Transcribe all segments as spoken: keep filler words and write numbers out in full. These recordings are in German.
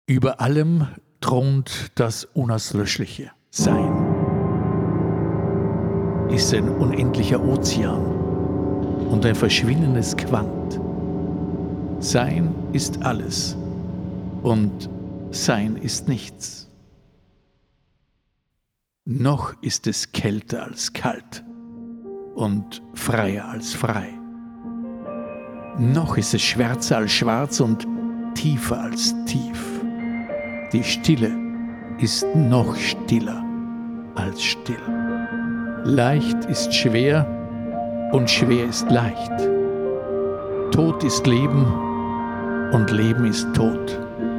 Über allem thront das Unauslöschliche, Sein. Ist ein unendlicher Ozean und ein verschwindendes Quant. Sein ist alles und Sein ist nichts. Noch ist es kälter als kalt und freier als frei. Noch ist es schwärzer als schwarz und tiefer als tief. Die Stille ist noch stiller als still. Leicht ist schwer und schwer ist leicht. Tod ist Leben und Leben ist Tod.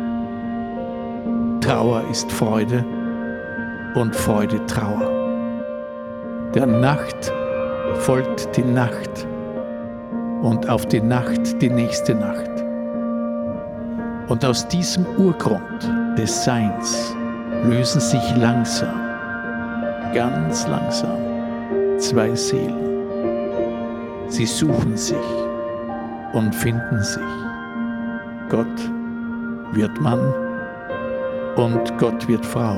Trauer ist Freude und Freude Trauer. Der Nacht folgt die Nacht und auf die Nacht die nächste Nacht. Und aus diesem Urgrund des Seins lösen sich langsam, ganz langsam, zwei Seelen. Sie suchen sich und finden sich. Gott wird Mann und Gott wird Frau.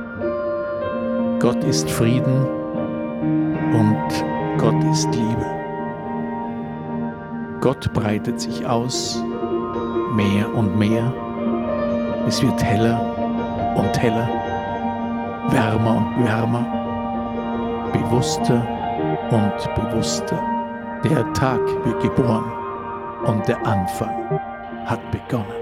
Gott ist Frieden und Gott ist Liebe. Gott breitet sich aus, mehr und mehr. Es wird heller und heller, wärmer und wärmer, bewusster und bewusster. Der Tag wird geboren und der Anfang hat begonnen.